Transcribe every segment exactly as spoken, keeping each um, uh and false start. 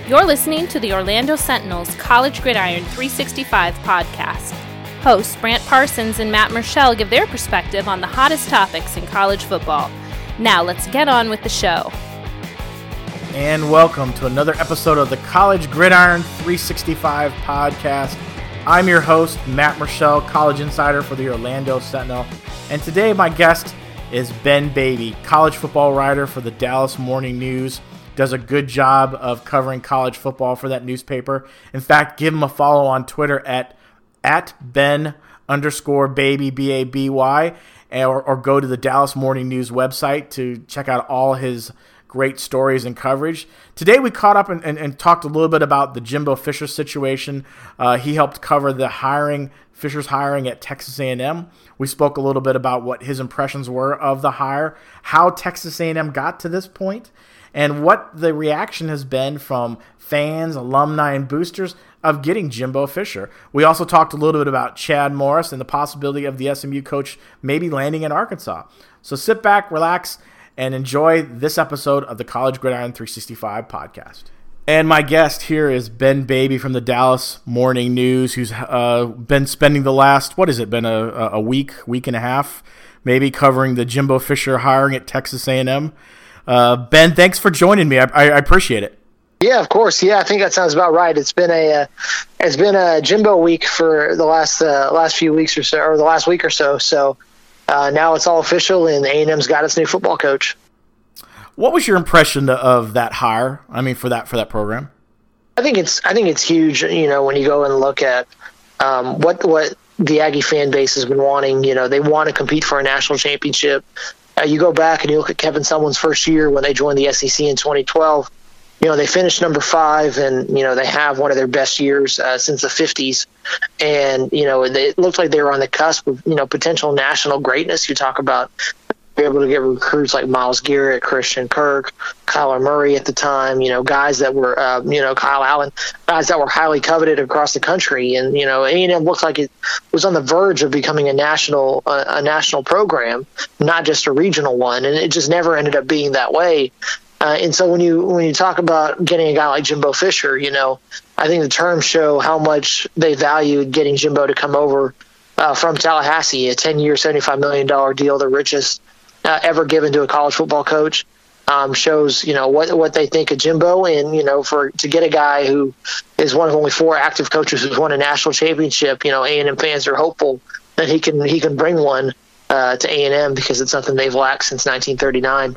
You're listening to the Orlando Sentinel's College Gridiron three sixty-five podcast. Hosts Brant Parsons and Matt Murschel give their perspective on the hottest topics in college football. Now let's get on with the show. And welcome to another episode of the College Gridiron three sixty-five podcast. I'm your host, Matt Murschel, college insider for the Orlando Sentinel. And today my guest is Ben Baby, college football writer for the Dallas Morning News. Does a good job of covering college football for that newspaper. In fact, give him a follow on Twitter at at Ben underscore baby, B A B Y, or, or go to the Dallas Morning News website to check out all his great stories and coverage. Today we caught up and, and, and talked a little bit about the Jimbo Fisher situation. Uh, he helped cover the hiring, Fisher's hiring at Texas A and M. We spoke a little bit about what his impressions were of the hire, how Texas A and M got to this point, and what the reaction has been from fans, alumni, and boosters of getting Jimbo Fisher. We also talked a little bit about Chad Morris and the possibility of the S M U coach maybe landing in Arkansas. So sit back, relax, and enjoy this episode of the College Gridiron three sixty-five podcast. And my guest here is Ben Baby from the Dallas Morning News, who's uh, been spending the last, what has it been, a, a week, week and a half, maybe covering the Jimbo Fisher hiring at Texas A and M. Uh, Ben, thanks for joining me. I, I, I appreciate it. Yeah, of course. Yeah, I think that sounds about right. It's been a uh, it's been a Jimbo week for the last uh, last few weeks or so, or the last week or so. So uh, now it's all official, and A and M's got its new football coach. What was your impression of that hire? I mean, for that for that program. I think it's I think it's huge. You know, when you go and look at um, what what the Aggie fan base has been wanting. You know, they want to compete for a national championship. Uh, you go back and you look at Kevin Sumlin's first year when they joined the S E C in twenty twelve. You know, they finished number five, and, you know, they have one of their best years uh, since the fifties. And, you know, they, it looked like they were on the cusp of, you know, potential national greatness. You talk about being able to get recruits like Myles Garrett, Christian Kirk, Kyler Murray at the time, you know, guys that were, uh, you know, Kyle Allen, guys that were highly coveted across the country. And, you know, A and M looked like it was on the verge of becoming a national, uh, a national program, not just a regional one. And it just never ended up being that way. Uh, and so when you when you talk about getting a guy like Jimbo Fisher, you know, I think the terms show how much they valued getting Jimbo to come over uh, from Tallahassee, a ten-year, seventy-five million dollars deal, the richest uh, ever given to a college football coach. Um, shows, you know, what what they think of Jimbo. And, you know, for to get a guy who is one of only four active coaches who's won a national championship, you know, A and M fans are hopeful that he can he can bring one uh, to A and M because it's something they've lacked since nineteen thirty-nine.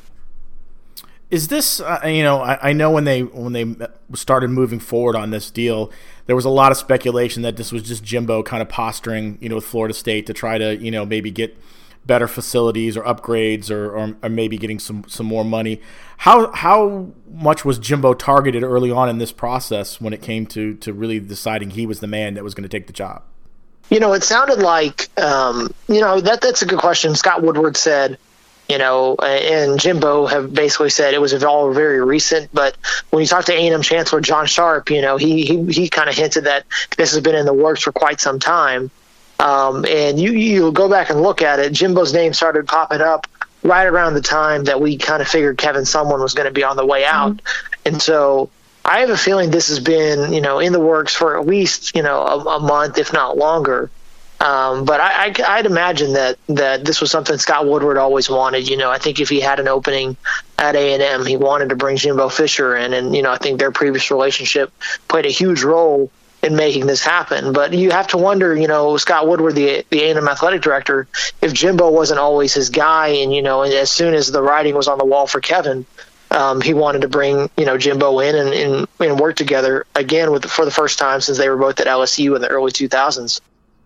Is this, uh, you know, I, I know when they when they started moving forward on this deal, there was a lot of speculation that this was just Jimbo kind of posturing, you know, with Florida State to try to, you know, maybe get better facilities or upgrades or, or, or maybe getting some, some more money. How how much was Jimbo targeted early on in this process when it came to, to really deciding he was the man that was going to take the job? You know, it sounded like, um, you know, that that's a good question. Scott Woodward said, you know, and Jimbo have basically said it was all very recent. But when you talk to A and M Chancellor John Sharp, you know, he he, he kind of hinted that this has been in the works for quite some time. Um, and you you go back and look at it, Jimbo's name started popping up right around the time that we kind of figured Kevin Sumlin was going to be on the way out. Mm-hmm. And so I have a feeling this has been, you know, in the works for at least, you know, a, a month, if not longer. Um, but I, I, I'd imagine that, that this was something Scott Woodward always wanted. You know, I think if he had an opening at A and M, he wanted to bring Jimbo Fisher in. And, you know, I think their previous relationship played a huge role in making this happen. But you have to wonder, you know, Scott Woodward, the, the A and M athletic director, if Jimbo wasn't always his guy. And, you know, and as soon as the writing was on the wall for Kevin, um, he wanted to bring, you know, Jimbo in and, and, and work together again with for the first time since they were both at L S U in the early two thousands.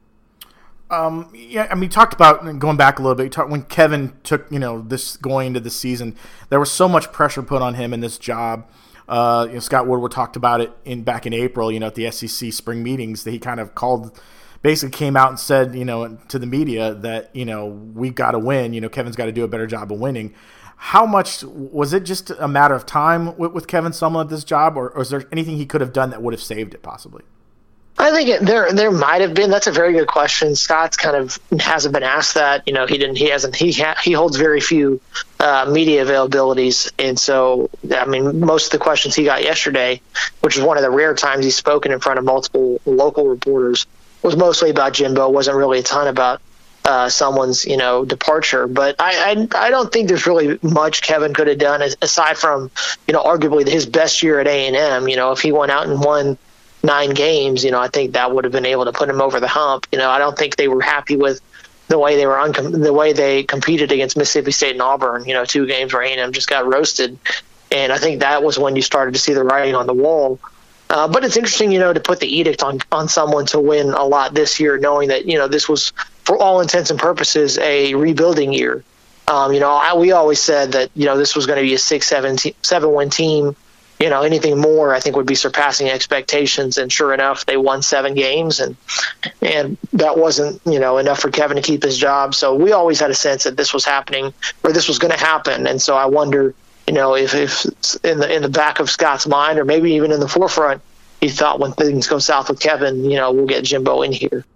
Um, yeah, I mean, you talked about going back a little bit. You talked, when Kevin took, you know, this going into the season, there was so much pressure put on him in this job. Uh, you know, Scott Woodward talked about it in back in April, you know, at the S E C spring meetings that he kind of called, basically came out and said, you know, to the media that, you know, we got to win. You know, Kevin's got to do a better job of winning. How much was it just a matter of time with, with Kevin Sumlin at this job, or, or is there anything he could have done that would have saved it possibly? I think it, there there might have been. That's a very good question. Scott's kind of hasn't been asked that. You know, he didn't. He hasn't. He ha, he holds very few uh, media availabilities, and so I mean, most of the questions he got yesterday, which is one of the rare times he's spoken in front of multiple local reporters, was mostly about Jimbo. Wasn't really a ton about uh, someone's you know departure. But I, I I don't think there's really much Kevin could have done aside from you know arguably his best year at A and M. You know, if he went out and won nine games, you know, I think that would have been able to put him over the hump. You know, I don't think they were happy with the way they were uncom- the way they competed against Mississippi State and Auburn. You know, two games where A and M just got roasted, and I think that was when you started to see the writing on the wall. Uh, but it's interesting, you know, to put the edict on on someone to win a lot this year, knowing that you know this was, for all intents and purposes, a rebuilding year. Um, you know, I, we always said that you know this was going to be a six, seven, te- seven win team. You know, anything more, I think, would be surpassing expectations. And sure enough, they won seven games, and and that wasn't, you know, enough for Kevin to keep his job. So we always had a sense that this was happening, or this was going to happen. And so I wonder, you know, if, if in the in the back of Scott's mind, or maybe even in the forefront, he thought when things go south with Kevin, you know, we'll get Jimbo in here.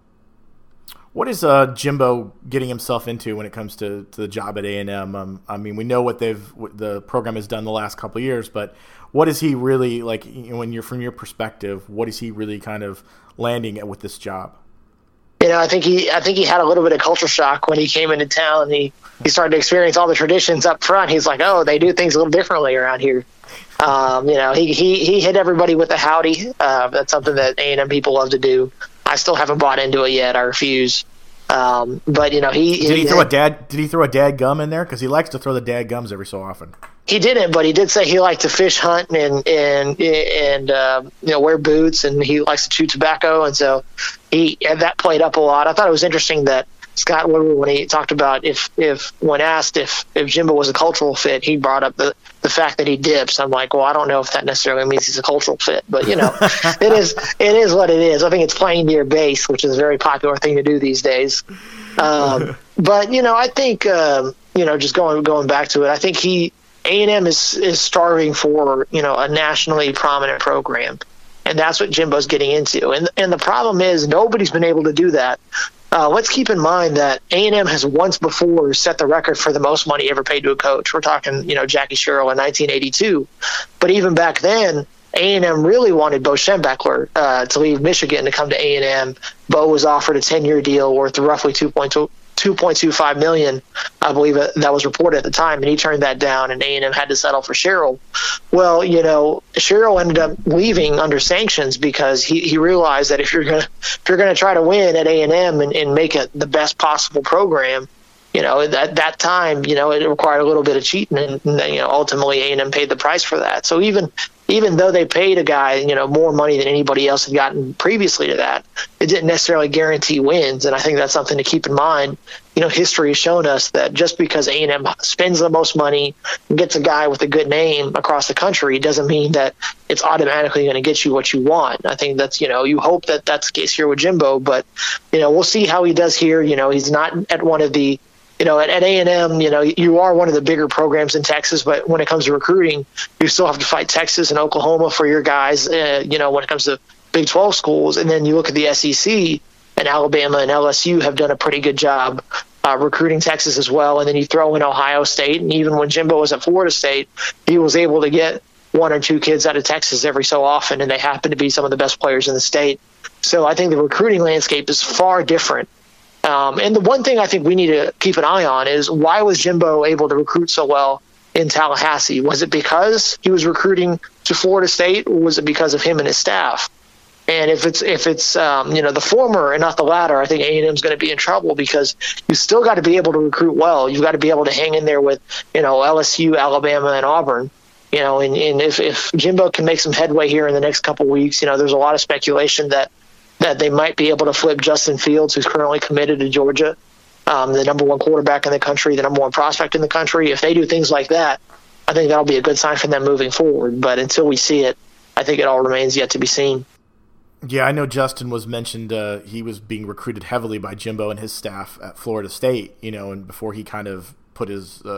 What is uh, Jimbo getting himself into when it comes to, to the job at A and M? Um, I mean, we know what they've what the program has done the last couple of years, but what is he really like? You know, when you're from your perspective, what is he really kind of landing at with this job? You know, I think he I think he had a little bit of culture shock when he came into town. And he he started to experience all the traditions up front. He's like, oh, they do things a little differently around here. Um, you know, he, he he hit everybody with a howdy. Uh, that's something that A and M people love to do. I still haven't bought into it yet. I refuse. Um, but you know, he did he he, throw a dad? Did he throw a dad gum in there? Because he likes to throw the dad gums every so often. He didn't, but he did say he liked to fish, hunt, and and and uh, you know wear boots, and he likes to chew tobacco, and so he and that played up a lot. I thought it was interesting that Scott Woodward, when he talked about if if when asked if if Jimbo was a cultural fit, he brought up the the fact that he dips. I'm like, well, I don't know if that necessarily means he's a cultural fit, but you know, it is it is what it is. I think it's playing near base, which is a very popular thing to do these days. Um, but you know, I think um, you know, just going going back to it, I think he. A and M is, is starving for, you know, a nationally prominent program, and that's what Jimbo's getting into. And and the problem is nobody's been able to do that. Uh, let's keep in mind that A and M has once before set the record for the most money ever paid to a coach. We're talking, you know, Jackie Sherrill in nineteen eighty-two. But even back then, A and M really wanted Bo Schembechler uh, to leave Michigan to come to A and M. Bo was offered a ten-year deal worth roughly two point two five million dollars, I believe that was reported at the time, and he turned that down, and A and M had to settle for Sherrill. Well, you know, Sherrill ended up leaving under sanctions because he, he realized that if you're gonna if you're gonna try to win at A and M and, and make it the best possible program, you know, at that time, you know, it required a little bit of cheating, and, and you know, ultimately A and M paid the price for that. So even even though they paid a guy, you know, more money than anybody else had gotten previously to that, it didn't necessarily guarantee wins. And I think that's something to keep in mind. You know, history has shown us that just because A and M spends the most money and gets a guy with a good name across the country doesn't mean that it's automatically going to get you what you want. I think that's, you know, you hope that that's the case here with Jimbo, but, you know, we'll see how he does here. You know, he's not at one of the, You know, at, at A and M, you know, you are one of the bigger programs in Texas, but when it comes to recruiting, you still have to fight Texas and Oklahoma for your guys, uh, you know, when it comes to Big twelve schools. And then you look at the S E C, and Alabama and L S U have done a pretty good job uh, recruiting Texas as well. And then you throw in Ohio State, and even when Jimbo was at Florida State, he was able to get one or two kids out of Texas every so often, and they happen to be some of the best players in the state. So I think the recruiting landscape is far different. Um, and the one thing I think we need to keep an eye on is why was Jimbo able to recruit so well in Tallahassee? Was it because he was recruiting to Florida State, or was it because of him and his staff? And if it's if it's um, you know the former and not the latter, I think A and M is going to be in trouble because you still got to be able to recruit well. You've got to be able to hang in there with you know L S U, Alabama, and Auburn. You know, and, and if if Jimbo can make some headway here in the next couple of weeks, you know, there's a lot of speculation that. that they might be able to flip Justin Fields, who's currently committed to Georgia, um, the number one quarterback in the country, the number one prospect in the country. If they do things like that, I think that'll be a good sign for them moving forward. But until we see it, I think it all remains yet to be seen. Yeah, I know Justin was mentioned. Uh, he was being recruited heavily by Jimbo and his staff at Florida State, you know, and before he kind of put his uh,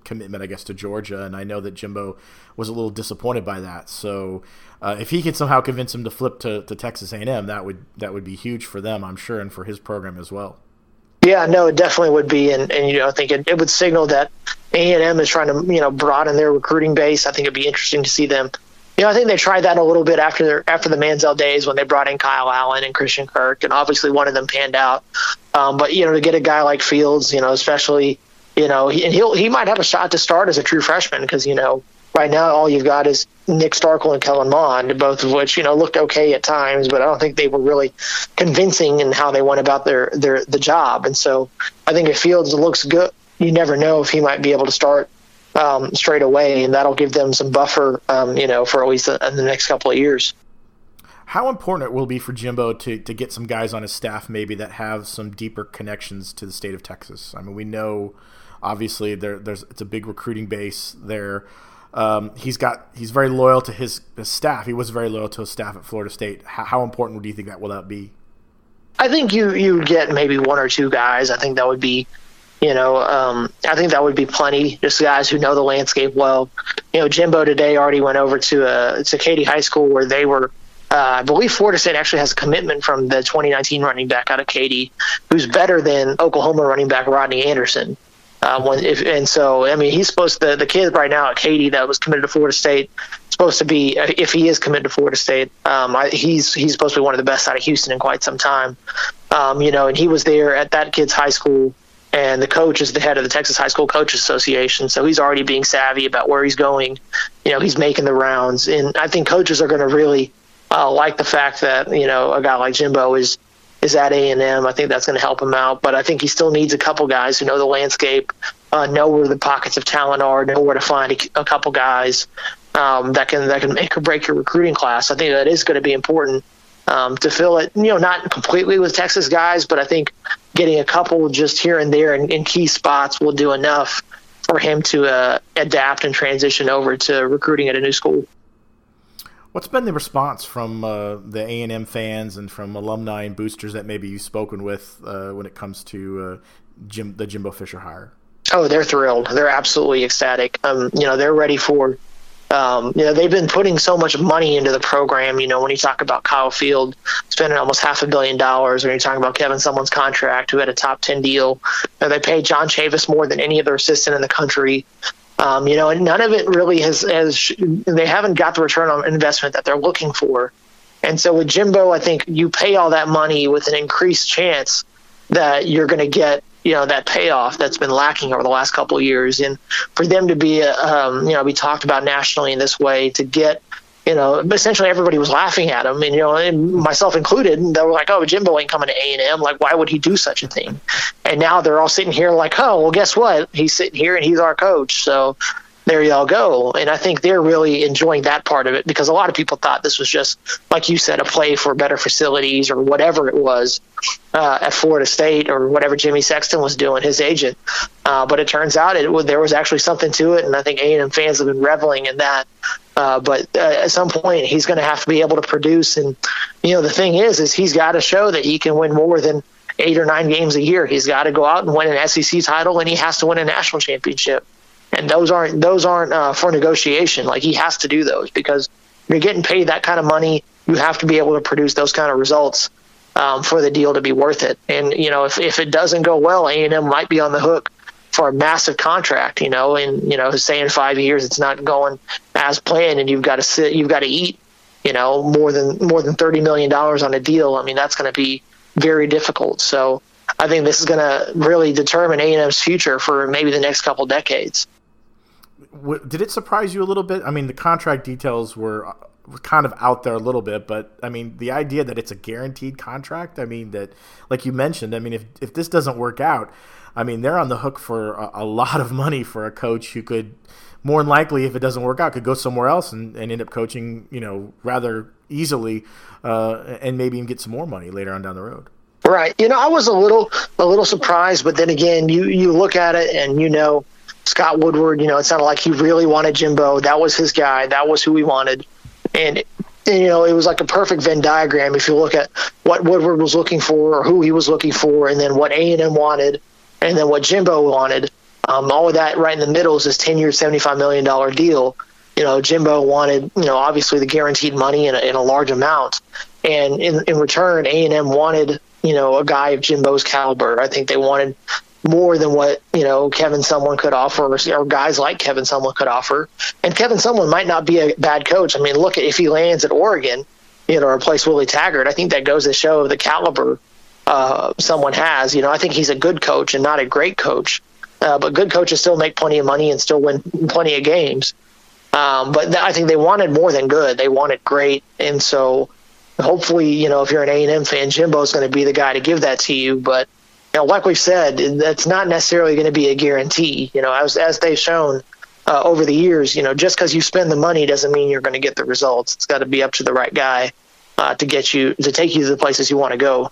commitment, I guess, to Georgia, and I know that Jimbo was a little disappointed by that. So uh, if he can somehow convince him to flip to, to Texas A and M, that would that would be huge for them, I'm sure, and for his program as well. Yeah, no, it definitely would be, and, and you know, I think it, it would signal that A and M is trying to, you know, broaden their recruiting base. I think it'd be interesting to see them. You know, I think they tried that a little bit after their, after the Manziel days when they brought in Kyle Allen and Christian Kirk, and obviously one of them panned out. Um, but you know, to get a guy like Fields, you know, especially, you know, he, and he'll he might have a shot to start as a true freshman because you know right now all you've got is Nick Starkel and Kellen Mond, both of which you know looked okay at times, but I don't think they were really convincing in how they went about their their the job. And so I think if Fields looks good, you never know if he might be able to start um, straight away, and that'll give them some buffer, um, you know, for at least the, in the next couple of years. How important it will be for Jimbo to, to get some guys on his staff maybe that have some deeper connections to the state of Texas? I mean, we know obviously there, there's it's a big recruiting base there. Um, he's got he's very loyal to his, his staff. He was very loyal to his staff at Florida State. How, how important do you think that will that be? I think you you get maybe one or two guys. I think that would be, you know, um, I think that would be plenty. Just guys who know the landscape well. You know, Jimbo today already went over to uh, to Katy High School where they were. Uh, I believe Florida State actually has a commitment from the twenty nineteen running back out of Katy, who's better than Oklahoma running back Rodney Anderson. Uh, when, if, and so, I mean, he's supposed to, the kid right now at Katy that was committed to Florida State, supposed to be, if he is committed to Florida State, um, I, he's he's supposed to be one of the best out of Houston in quite some time. Um, you know, and he was there at that kid's high school, and the coach is the head of the Texas High School Coaches Association, so he's already being savvy about where he's going. You know, he's making the rounds, and I think coaches are going to really Uh, like the fact that, you know, a guy like Jimbo is is at A and M. I think that's going to help him out. But I think he still needs a couple guys who know the landscape, uh, know where the pockets of talent are, know where to find a, a couple guys um, that can that can make or break your recruiting class. I think that is going to be important um, to fill it, you know, not completely with Texas guys, but I think getting a couple just here and there in, in key spots will do enough for him to uh, adapt and transition over to recruiting at a new school. What's been the response from uh, the A and M fans and from alumni and boosters that maybe you've spoken with uh, when it comes to uh, Jim, the Jimbo Fisher hire? Oh, they're thrilled. They're absolutely ecstatic. Um, you know, they're ready for, um, you know, they've been putting so much money into the program. You know, when you talk about Kyle Field spending almost half a billion dollars, when you're talking about Kevin Sumlin's contract, who had a top ten deal, and they paid John Chavis more than any other assistant in the country. Um, you know, and none of it really has, has, they haven't got the return on investment that they're looking for. And so with Jimbo, I think you pay all that money with an increased chance that you're going to get, you know, that payoff that's been lacking over the last couple of years. And for them to be, um, you know, be talked about nationally in this way, to get, you know, essentially everybody was laughing at him, and, you know, and myself included, and they were like, oh, Jimbo ain't coming to A and M. Like, why would he do such a thing? And now they're all sitting here like, oh, well, guess what? He's sitting here and he's our coach. So there y'all go. And I think they're really enjoying that part of it, because a lot of people thought this was just, like you said, a play for better facilities or whatever it was uh, at Florida State, or whatever Jimmy Sexton was doing, his agent. Uh, but it turns out it there was actually something to it, and I think A and M fans have been reveling in that. Uh, but uh, at some point, he's going to have to be able to produce. And, you know, the thing is, is he's got to show that he can win more than eight or nine games a year. He's got to go out and win an S E C title, and he has to win a national championship. And those aren't those aren't uh, for negotiation. Like, he has to do those, because you're getting paid that kind of money. You have to be able to produce those kind of results um, for the deal to be worth it. And, you know, if, if it doesn't go well, A and M might be on the hook for a massive contract, you know, and, you know, say in five years it's not going as planned, and you've got to sit, you've got to eat, you know, more than more than thirty million dollars on a deal. I mean, that's going to be very difficult. So I think this is going to really determine A and M's future for maybe the next couple decades. Did it surprise you a little bit? I mean, the contract details were kind of out there a little bit, but I mean, the idea that it's a guaranteed contract, I mean, that, like you mentioned, I mean, if, if this doesn't work out, I mean, they're on the hook for a, a lot of money for a coach who could, more than likely, if it doesn't work out, could go somewhere else and, and end up coaching, you know, rather easily, uh, and maybe even get some more money later on down the road. Right. You know, I was a little a little surprised, but then again, you, you look at it and, you know, Scott Woodward, you know, it sounded like he really wanted Jimbo. That was his guy. That was who he wanted. And, and, you know, it was like a perfect Venn diagram if you look at what Woodward was looking for, or who he was looking for, and then what A and M wanted, and then what Jimbo wanted. Um, all of that right in the middle is this ten-year, seventy-five million dollars deal. You know, Jimbo wanted, you know, obviously the guaranteed money in a, in a large amount. And in, in return, A and M wanted, you know, a guy of Jimbo's caliber. I think they wanted more than what, you know, Kevin Sumlin could offer, or, or guys like Kevin Sumlin could offer. And Kevin Sumlin might not be a bad coach. I mean, look at if he lands at Oregon, you know, replace Willie Taggart. I think that goes to show the caliber uh, someone has. You know, I think he's a good coach and not a great coach. Uh, but good coaches still make plenty of money and still win plenty of games. Um, but th- I think they wanted more than good. They wanted great. And so hopefully, you know, if you're an A and M fan, Jimbo's going to be the guy to give that to you. But, you know, like we've said, that's not necessarily going to be a guarantee. You know, as as they've shown uh, over the years, you know, just because you spend the money doesn't mean you're going to get the results. It's got to be up to the right guy uh, to get you, to take you to the places you want to go.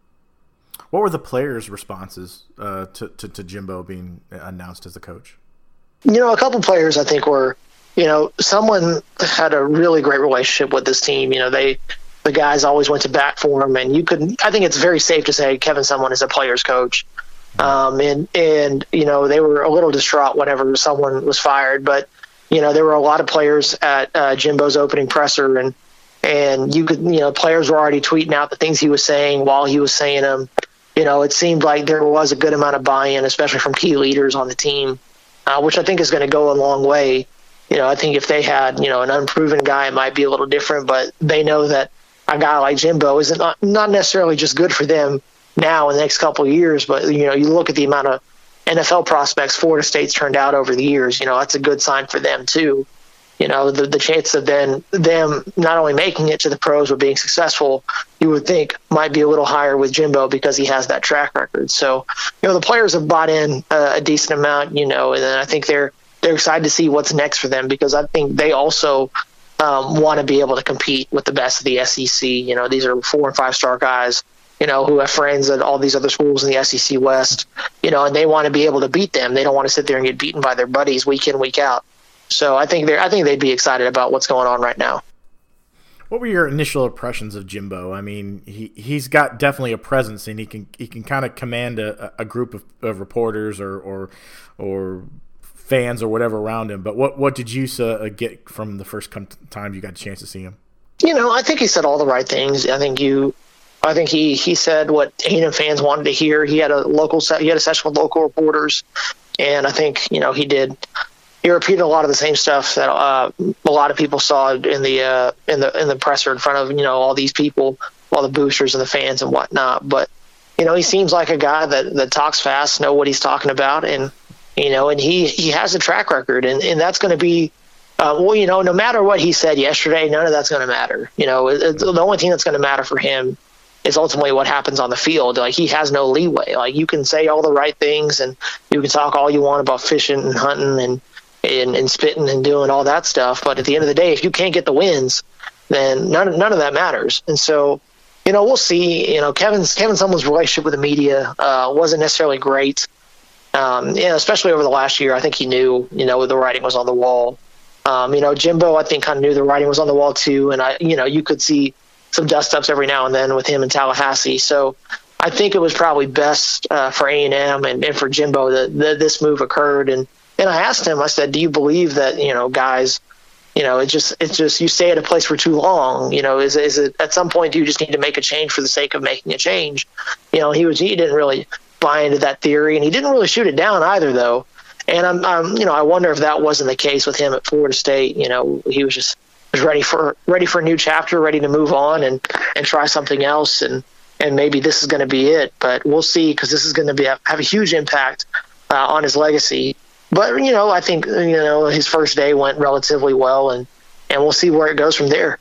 What were the players' responses uh, to, to, to Jimbo being announced as the coach? You know, a couple players I think were, you know, someone had a really great relationship with this team. You know, they, the guys always went to bat for him, and you could, I think it's very safe to say Kevin Sumlin is a player's coach. Um, and, and, you know, they were a little distraught whenever someone was fired, but, you know, there were a lot of players at uh, Jimbo's opening presser, and, and you could, you know, players were already tweeting out the things he was saying while he was saying them. You know, it seemed like there was a good amount of buy-in, especially from key leaders on the team, uh, which I think is going to go a long way. You know, I think if they had, you know, an unproven guy, it might be a little different, but they know that a guy like Jimbo is not, not necessarily just good for them now in the next couple of years, but, you know, you look at the amount of N F L prospects Florida State's turned out over the years, you know, that's a good sign for them too. You know, the, the chance of then them not only making it to the pros but being successful, you would think might be a little higher with Jimbo because he has that track record. So, you know, the players have bought in uh, a decent amount, you know, and then I think they're they're excited to see what's next for them because I think they also um, want to be able to compete with the best of the S E C. You know, these are four and five star guys, you know, who have friends at all these other schools in the S E C West, you know, and they want to be able to beat them. They don't want to sit there and get beaten by their buddies week in, week out. So I think they're I think they'd be excited about what's going on right now. What were your initial impressions of Jimbo? I mean, he he's got definitely a presence, and he can he can kind of command a, a group of, of reporters or or or fans or whatever around him. But what what did you uh, get from the first time you got a chance to see him? You know, I think he said all the right things. I think you, I think he he said what A and M fans wanted to hear. He had a local he had a session with local reporters, and I think you know he did. He repeated a lot of the same stuff that uh, a lot of people saw in the uh, in the in the presser in front of you know all these people, all the boosters and the fans and whatnot. But you know he seems like a guy that, that talks fast, know what he's talking about, and you know, and he, he has a track record, and, and that's going to be uh, well, you know, no matter what he said yesterday, none of that's going to matter. You know, it, it, the only thing that's going to matter for him is ultimately what happens on the field. Like he has no leeway. Like you can say all the right things, and you can talk all you want about fishing and hunting and. And, and spitting and doing all that stuff. But at the end of the day, if you can't get the wins, then none, none of that matters. And so, you know, we'll see. You know, Kevin's Kevin Sumlin's relationship with the media uh, wasn't necessarily great. Um, you know, especially over the last year, I think he knew, you know, the writing was on the wall. Um, you know, Jimbo, I think, kind of knew the writing was on the wall too. And I, you know, you could see some dust ups every now and then with him in Tallahassee. So I think it was probably best uh, for A and M and, and for Jimbo that, that this move occurred. And And I asked him, I said, do you believe that, you know, guys, you know, it just, it's just, you stay at a place for too long, you know, is, is it at some point, do you just need to make a change for the sake of making a change? You know, he was, he didn't really buy into that theory, and he didn't really shoot it down either though. And I'm, I'm, you know, I wonder if that wasn't the case with him at Florida State. You know, he was just was ready for, ready for a new chapter, ready to move on and, and try something else. And, and maybe this is going to be it, but we'll see, because this is going to be, have a huge impact uh, on his legacy. But, you know, I think, you know, his first day went relatively well, and, and we'll see where it goes from there.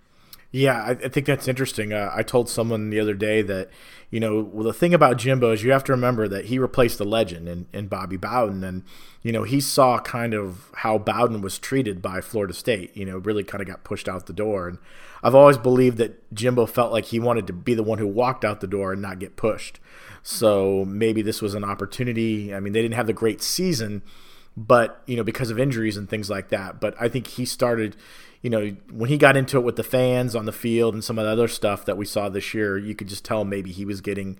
Yeah, I, I think that's interesting. Uh, I told someone the other day that, you know, well, the thing about Jimbo is you have to remember that he replaced the legend in, in Bobby Bowden. And, you know, he saw kind of how Bowden was treated by Florida State, you know, really kind of got pushed out the door. And I've always believed that Jimbo felt like he wanted to be the one who walked out the door and not get pushed. So maybe this was an opportunity. I mean, they didn't have the great season, but, you know, because of injuries and things like that. But I think he started, you know, when he got into it with the fans on the field and some of the other stuff that we saw this year, you could just tell maybe he was getting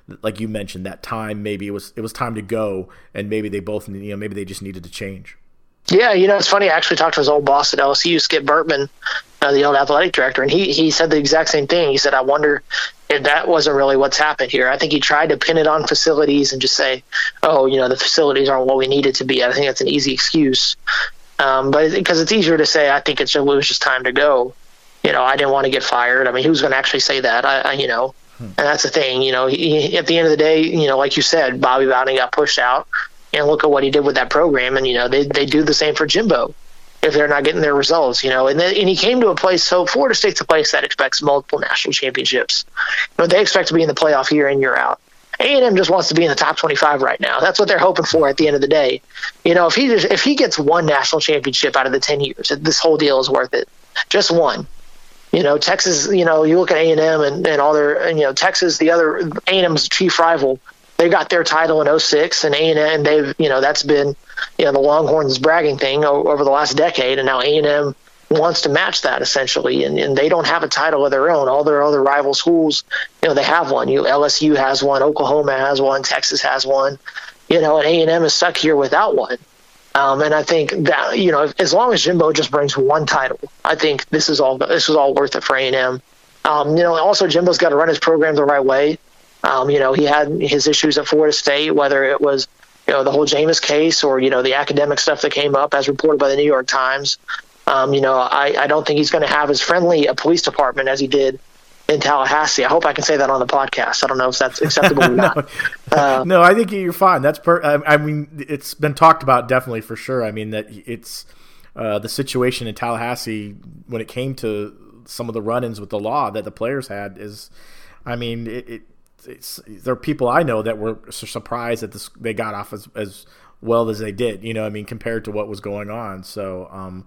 like you mentioned, that time maybe it was it was time to go, and maybe they both, you know, maybe they just needed to change. Yeah, you know, it's funny. I actually talked to his old boss at L S U, Skip Bertman, uh, the old athletic director, and he he said the exact same thing. He said, I wonder if that wasn't really what's happened here. I think he tried to pin it on facilities and just say, oh, you know, the facilities aren't what we need it to be. I think that's an easy excuse. Um, but because it's easier to say, I think it's, it was just time to go. You know, I didn't want to get fired. I mean, who's going to actually say that? I, I you know, hmm. and that's the thing. You know, he, at the end of the day, you know, like you said, Bobby Bowden got pushed out. And look at what he did with that program. And, you know, they they do the same for Jimbo if they're not getting their results, you know. And then, and he came to a place, so Florida State's a place that expects multiple national championships. You know, they expect to be in the playoff year in, year out. A and M just wants to be in the top twenty-five right now. That's what they're hoping for at the end of the day. You know, if he just, if he gets one national championship out of the ten years, this whole deal is worth it. Just one. You know, Texas, you know, you look at A and M and, and all their, and, you know, Texas, the other, A and M's chief rival, they got their title in oh six, and A and M, they've, you know, that's been, you know, the Longhorns bragging thing over the last decade, and now A and M wants to match that essentially, and, and they don't have a title of their own. All their other rival schools, you know, they have one. You L S U has one, Oklahoma has one, Texas has one, you know, and A and M is stuck here without one. Um, and I think that, you know, as long as Jimbo just brings one title, I think this is all this is all worth it for A and M. Um, you know, also Jimbo's got to run his program the right way. Um, you know, he had his issues at Florida State, whether it was, you know, the whole Jameis case or, you know, the academic stuff that came up as reported by the New York Times. Um, you know, I, I don't think he's going to have as friendly a police department as he did in Tallahassee. I hope I can say that on the podcast. I don't know if that's acceptable or not. no, uh, no, I think you're fine. That's per. I, I mean, it's been talked about definitely for sure. I mean, that it's uh, the situation in Tallahassee when it came to some of the run-ins with the law that the players had is, I mean, it, it It's, there are people I know that were surprised that this, they got off as, as well as they did, you know, I mean, compared to what was going on. So um,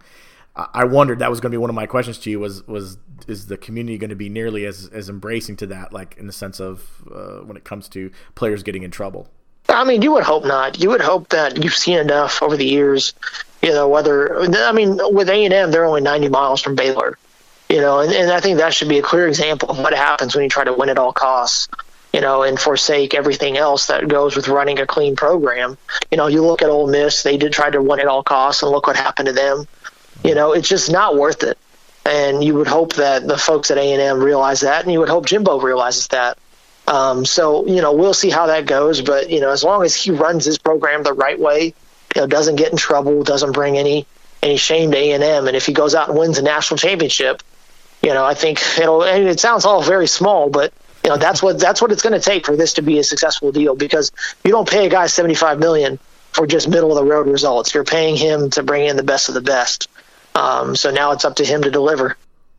I wondered, that was going to be one of my questions to you was, was is the community going to be nearly as, as embracing to that, like in the sense of uh, when it comes to players getting in trouble? I mean, you would hope not. You would hope that you've seen enough over the years, you know, whether, I mean, with A and M, they're only ninety miles from Baylor, you know, and, and I think that should be a clear example of what happens when you try to win at all costs. You know, and forsake everything else that goes with running a clean program. You know, you look at Ole Miss, they did try to win at all costs, and look what happened to them. You know, it's just not worth it. And you would hope that the folks at A and M realize that, and you would hope Jimbo realizes that. Um, so, you know, we'll see how that goes. But, you know, as long as he runs his program the right way, you know, doesn't get in trouble, doesn't bring any any shame to A and M, and if he goes out and wins a national championship, you know, I think it'll, and it sounds all very small, but you know, that's what that's what it's going to take for this to be a successful deal, because you don't pay a guy seventy-five million dollars for just middle of the road results. You're paying him to bring in the best of the best. Um, so now it's up to him to deliver.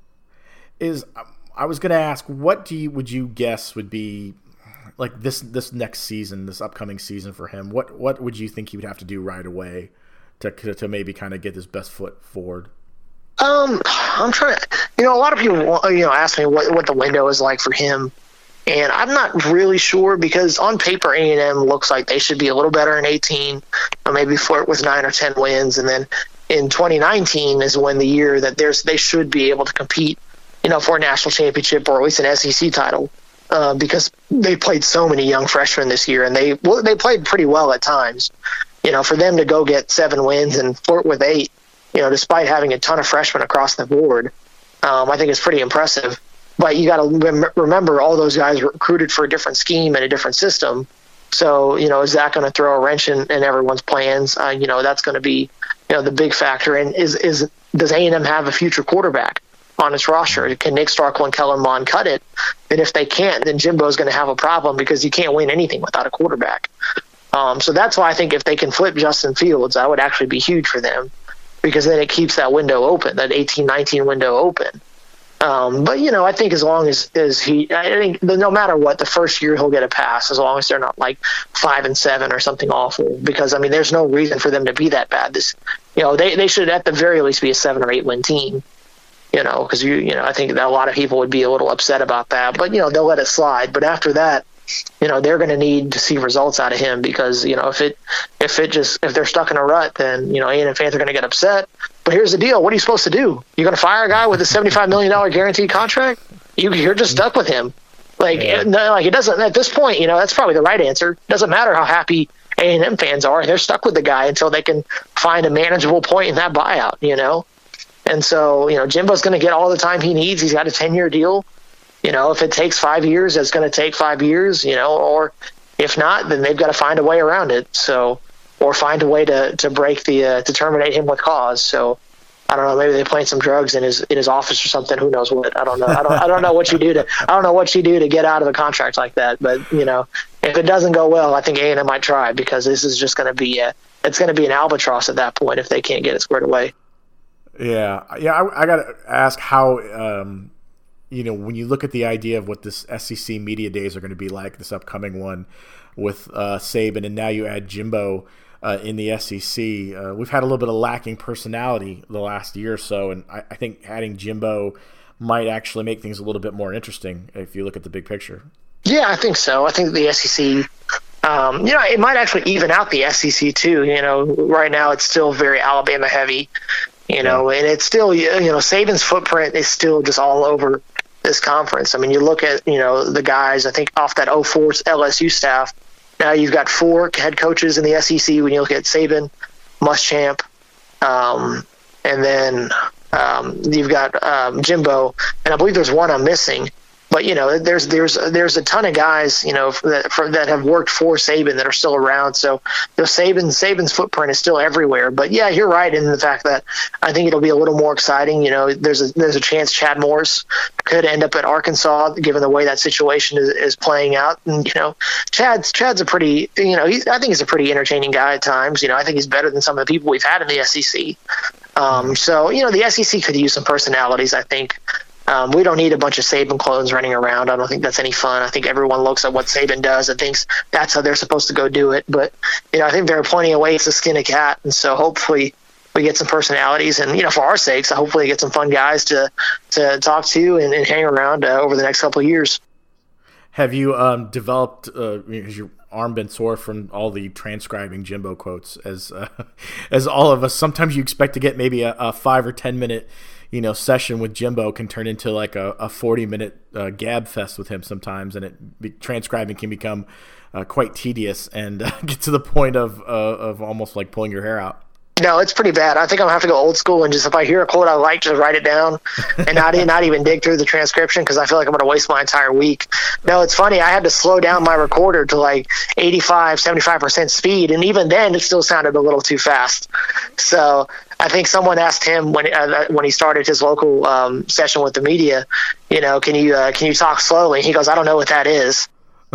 Is I was going to ask, what do you would you guess would be like this this next season, this upcoming season for him? What what would you think he would have to do right away to to maybe kind of get his best foot forward? Um, I'm trying. You know, a lot of people, you know, ask me what what the window is like for him. And I'm not really sure, because on paper A and M looks like they should be a little better in eighteen, or maybe flirt with nine or ten wins. And then in twenty nineteen is when the year that there's they should be able to compete, you know, for a national championship or at least an S E C title, uh, because they played so many young freshmen this year, and they well, they played pretty well at times. You know, for them to go get seven wins and flirt with eight, you know, despite having a ton of freshmen across the board, um, I think it's pretty impressive. But you got to rem- remember, all those guys were recruited for a different scheme and a different system. So, you know, is that going to throw a wrench in, in everyone's plans? Uh, you know, that's going to be, you know, the big factor. And is is does A and M have a future quarterback on its roster? Can Nick Starkel and Kellen Mond cut it? And if they can't, then Jimbo's going to have a problem, because you can't win anything without a quarterback. Um, so that's why I think if they can flip Justin Fields, that would actually be huge for them, because then it keeps that window open, that eighteen nineteen window open. Um, but, you know, I think as long as, as he, I think no matter what, the first year he'll get a pass, as long as they're not like five and seven or something awful, because, I mean, there's no reason for them to be that bad. This, you know, they, they should at the very least be a seven or eight win team, you know, because, you, you know, I think that a lot of people would be a little upset about that, but, you know, they'll let it slide. But after that, you know, they're going to need to see results out of him, because, you know, if it, if it just, if they're stuck in a rut, then, you know, A and M fans are going to get upset. But here's the deal. What are you supposed to do? You're going to fire a guy with a seventy-five million dollars guaranteed contract? You, you're just stuck with him. Like, yeah. no, like it doesn't at this point. You know, that's probably the right answer. Doesn't matter how happy A and M fans are; they're stuck with the guy until they can find a manageable point in that buyout. You know, and so you know, Jimbo's going to get all the time he needs. He's got a ten-year deal. You know, if it takes five years, it's going to take five years. You know, or if not, then they've got to find a way around it. So, or find a way to to break the uh, to terminate him with cause. So. I don't know. Maybe they plant some drugs in his in his office or something. Who knows what? I don't know. I don't. I don't know what you do to. I don't know what you do to get out of a contract like that. But you know, if it doesn't go well, I think A and M might try because this is just going to be a. It's going to be an albatross at that point if they can't get it squared away. Yeah, yeah. I, I got to ask how. Um, you know, when you look at the idea of what this S E C media days are going to be like, this upcoming one with uh, Saban, and now you add Jimbo. Uh, in the S E C, uh, we've had a little bit of lacking personality the last year or so, and I, I think adding Jimbo might actually make things a little bit more interesting if you look at the big picture. Yeah, I think so. I think the S E C, um, you know, it might actually even out the S E C too. You know, right now it's still very Alabama heavy, you know, yeah. and it's still, you know, Saban's footprint is still just all over this conference. I mean, you look at, you know, the guys, I think off that oh four L S U staff, now you've got four head coaches in the S E C when you look at Saban, Muschamp, um, and then um, you've got um, Jimbo, and I believe there's one I'm missing. But you know, there's there's there's a ton of guys, you know, that for, that have worked for Saban that are still around. So, you know, Saban Saban's footprint is still everywhere. But yeah, you're right in the fact that I think it'll be a little more exciting. You know, there's a there's a chance Chad Morris could end up at Arkansas, given the way that situation is, is playing out. And you know, Chad's Chad's a pretty, you know, he's I think he's a pretty entertaining guy at times. You know, I think he's better than some of the people we've had in the S E C. Um, so you know, the S E C could use some personalities, I think. Um, we don't need a bunch of Saban clones running around. I don't think that's any fun. I think everyone looks at what Saban does and thinks that's how they're supposed to go do it. But, you know, I think there are plenty of ways to skin a cat. And so hopefully we get some personalities. And, you know, for our sakes, hopefully get some fun guys to, to talk to and, and hang around uh, over the next couple of years. Have you um, developed uh, – has your arm been sore from all the transcribing Jimbo quotes as uh, as all of us? Sometimes you expect to get maybe a, a five or ten minute – you know, session with Jimbo can turn into like a, a forty minute uh, gab fest with him sometimes, and it be, transcribing can become uh, quite tedious and uh, get to the point of uh, of almost like pulling your hair out. No, it's pretty bad. I think I'm gonna have to go old school and just, if I hear a quote I like, just write it down and not not even dig through the transcription because I feel like I'm gonna waste my entire week. No, it's funny. I had to slow down my recorder to like eighty-five, seventy-five percent speed, and even then, it still sounded a little too fast. So I think someone asked him when uh, when he started his local um, session with the media, you know, can you uh, can you talk slowly? He goes, I don't know what that is.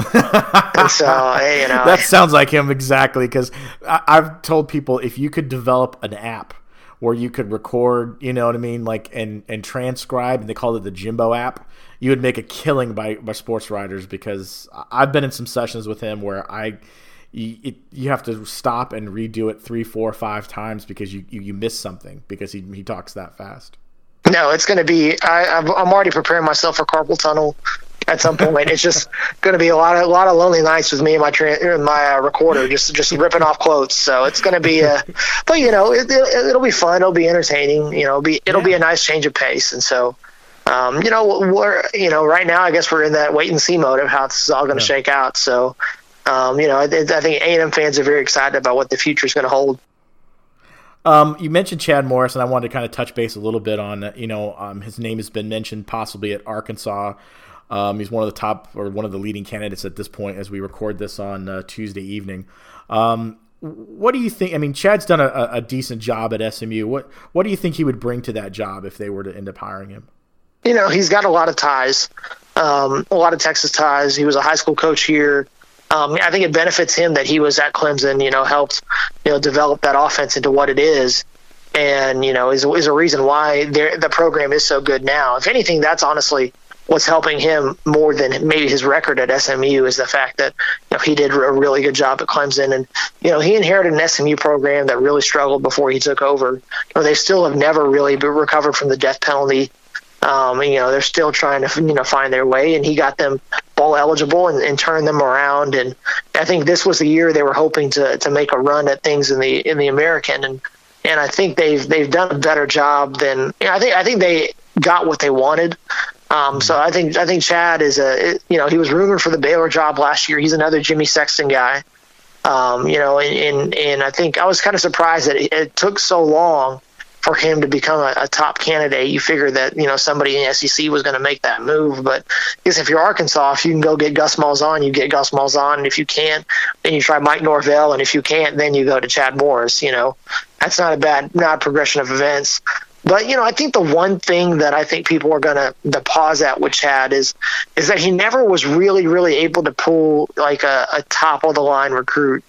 And so, hey, you know, that sounds like him exactly, because I've told people if you could develop an app where you could record, you know what I mean, like and, and transcribe, and they called it the Jimbo app, you would make a killing by, by sports writers, because I've been in some sessions with him where I you, it, you have to stop and redo it three, four, five times because you, you, you miss something because he he talks that fast. No, it's going to be. I, I'm already preparing myself for carpal tunnel at some point. It's just going to be a lot of a lot of lonely nights with me and my tra- my uh, recorder, just just ripping off quotes. So it's going to be, a, but you know, it, it, it'll be fun. It'll be entertaining. You know, it'll be it'll yeah. be a nice change of pace. And so, um, you know, we're you know right now I guess we're in that wait and see mode of how this is all going to yeah. shake out. So, um, you know, I, I think A and M fans are very excited about what the future is going to hold. Um, you mentioned Chad Morris, and I wanted to kind of touch base a little bit on, you know, um, his name has been mentioned possibly at Arkansas. Um, he's one of the top or one of the leading candidates at this point as we record this on uh, Tuesday evening. Um, what do you think? I mean, Chad's done a, a decent job at S M U. What what do you think he would bring to that job if they were to end up hiring him? You know, he's got a lot of ties, um, a lot of Texas ties. He was a high school coach here. Um, I think it benefits him that he was at Clemson, you know, helped, you know, develop that offense into what it is. And, you know, is, is a reason why the program is so good now. If anything, that's honestly what's helping him more than maybe his record at S M U is the fact that, you know, he did a really good job at Clemson. And, you know, he inherited an S M U program that really struggled before he took over. You know, they still have never really recovered from the death penalty. Um, you know, they're still trying to, you know, find their way, and he got them bowl eligible and, and turned them around. And I think this was the year they were hoping to, to make a run at things in the, in the American. And, and I think they've, they've done a better job than, you know, I think, I think they got what they wanted. Um, so I think I think Chad is a you know he was rumored for the Baylor job last year. He's another Jimmy Sexton guy. Um, you know, and, and and I think I was kind of surprised that it, it took so long for him to become a, a top candidate. You figure that, you know, somebody in the S E C was going to make that move. But I guess if you're Arkansas, if you can go get Gus Malzahn, you get Gus Malzahn. And if you can't, then you try Mike Norvell. And if you can't, then you go to Chad Morris. You know, that's not a bad, not a progression of events. But, you know, I think the one thing that I think people are going to to pause at with Chad is is that he never was really, really able to pull like a, a top-of-the-line recruit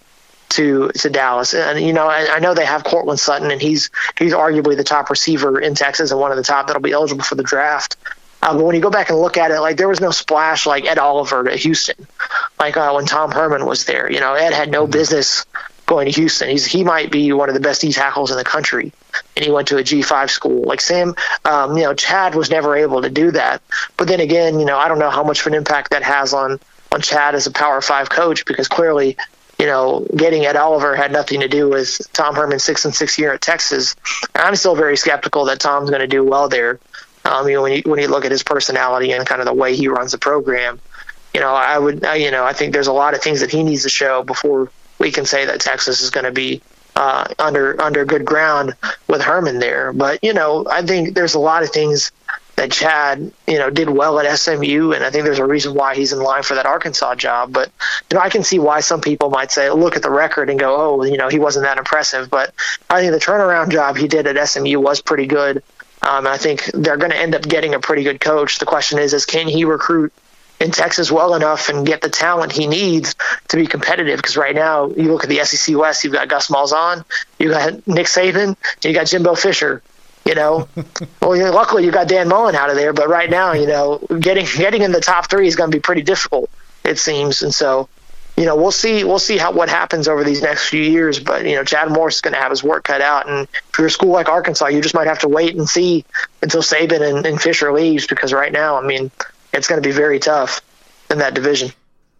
to to Dallas. And, you know, I, I know they have Cortland Sutton, and he's he's arguably the top receiver in Texas and one of the top that'll be eligible for the draft. Um, but when you go back and look at it, like there was no splash like Ed Oliver to Houston, like uh, when Tom Herman was there. You know, Ed had no business going to Houston. He's he might be one of the best D tackles in the country, and he went to a G five school. Like Sam, um, you know, Chad was never able to do that. But then again, you know, I don't know how much of an impact that has on on Chad as a Power Five coach, because clearly, you know, getting Ed Oliver had nothing to do with Tom Herman's six and six year at Texas. And I'm still very skeptical that Tom's going to do well there. Um, you know, when you when you look at his personality and kind of the way he runs the program, you know, I would, I, you know, I think there's a lot of things that he needs to show before we can say that Texas is going to be uh, under under good ground with Herman there. But, you know, I think there's a lot of things that Chad, you know, did well at S M U, and I think there's a reason why he's in line for that Arkansas job. But, you know, I can see why some people might say, look at the record and go, oh, you know, he wasn't that impressive. But I think the turnaround job he did at S M U was pretty good. Um, and I think they're going to end up getting a pretty good coach. The question is, is can he recruit in Texas well enough and get the talent he needs to be competitive? Because right now, you look at the S E C West, you've got Gus Malzahn, you got Nick Saban, you got Jimbo Fisher. You know, well, you know, luckily you got Dan Mullen out of there, but right now, you know, getting getting in the top three is going to be pretty difficult, it seems. And so, you know, we'll see we'll see how what happens over these next few years. But, you know, Chad Morris is going to have his work cut out. And if you're a school like Arkansas, you just might have to wait and see until Saban and, and Fisher leaves, because right now, I mean, it's going to be very tough in that division.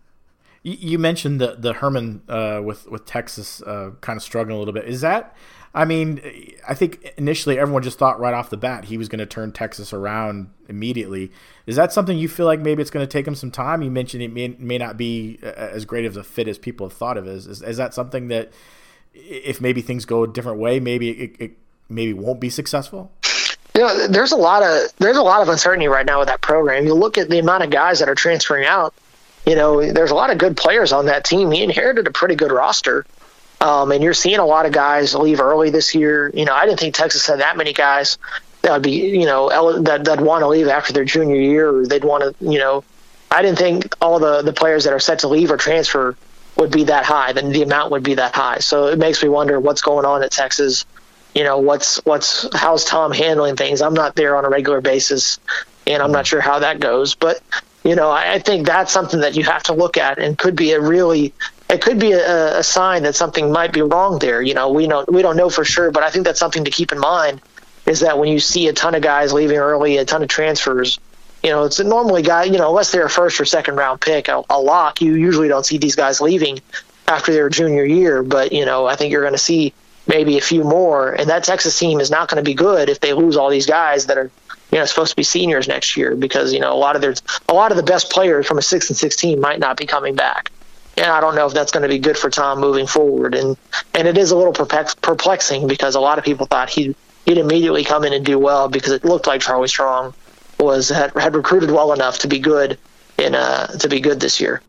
You mentioned the the Herman uh, with with Texas uh, kind of struggling a little bit. Is that, I mean, I think initially everyone just thought right off the bat he was going to turn Texas around immediately. Is that something you feel like maybe it's going to take him some time? You mentioned it may, may not be as great of a fit as people have thought of it. Is, is, is that something that if maybe things go a different way, maybe it, it maybe won't be successful? You know, there's a lot of there's a lot of uncertainty right now with that program. You look at the amount of guys that are transferring out. You know, there's a lot of good players on that team. He inherited a pretty good roster. Um, and you're seeing a lot of guys leave early this year. You know, I didn't think Texas had that many guys that would be, you know, that that want to leave after their junior year, or they'd want to, you know, I didn't think all the, the players that are set to leave or transfer would be that high, then the amount would be that high. So it makes me wonder what's going on at Texas. You know, what's, what's, how's Tom handling things? I'm not there on a regular basis, and I'm not sure how that goes. But, you know, I, I think that's something that you have to look at, and could be a really, it could be a, a sign that something might be wrong there. You know, we don't, we don't know for sure, but I think that's something to keep in mind, is that when you see a ton of guys leaving early, a ton of transfers, you know, it's a normally guy, you know, unless they're a first or second round pick, a, a lock, you usually don't see these guys leaving after their junior year. But, you know, I think you're going to see maybe a few more, and that Texas team is not going to be good if they lose all these guys that are, you know, supposed to be seniors next year, because, you know, a lot of their, a lot of the best players from a six and six team might not be coming back. And I don't know if that's going to be good for Tom moving forward. And, and it is a little perplexing, because a lot of people thought he'd, he'd immediately come in and do well, because it looked like Charlie Strong was had, had recruited well enough to be good in uh to be good this year.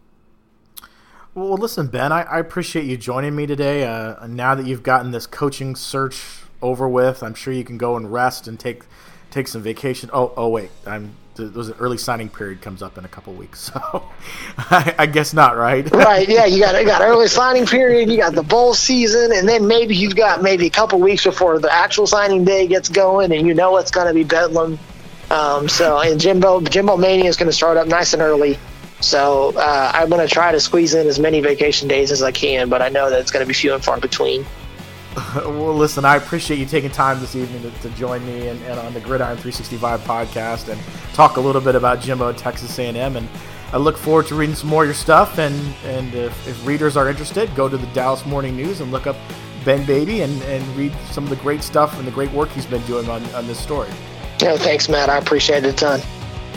Well, listen, Ben, I, I appreciate you joining me today. Uh, now that you've gotten this coaching search over with, I'm sure you can go and rest and take take some vacation. Oh, oh wait, I'm there's an early signing period comes up in a couple weeks, so I, I guess not, right? Right, yeah, you got you got early signing period, you got the bowl season, and then maybe you've got maybe a couple weeks before the actual signing day gets going, and you know it's going to be bedlam. Um, so, and Jimbo Jimbo Mania is going to start up nice and early. So uh, I'm going to try to squeeze in as many vacation days as I can, but I know that it's going to be few and far between. Well, listen, I appreciate you taking time this evening to, to join me and, and on the Gridiron three sixty-five podcast and talk a little bit about Jimbo at Texas A and M. And I look forward to reading some more of your stuff. And, and if, if readers are interested, go to the Dallas Morning News and look up Ben Beatty and, and read some of the great stuff and the great work he's been doing on, on this story. Yeah, thanks, Matt. I appreciate it a ton.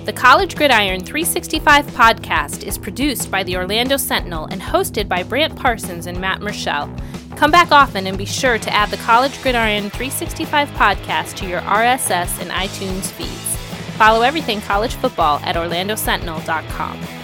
The College Gridiron three sixty-five podcast is produced by the Orlando Sentinel and hosted by Brant Parsons and Matt Murschel. Come back often and be sure to add the College Gridiron three sixty-five podcast to your R S S and iTunes feeds. Follow everything college football at orlando sentinel dot com.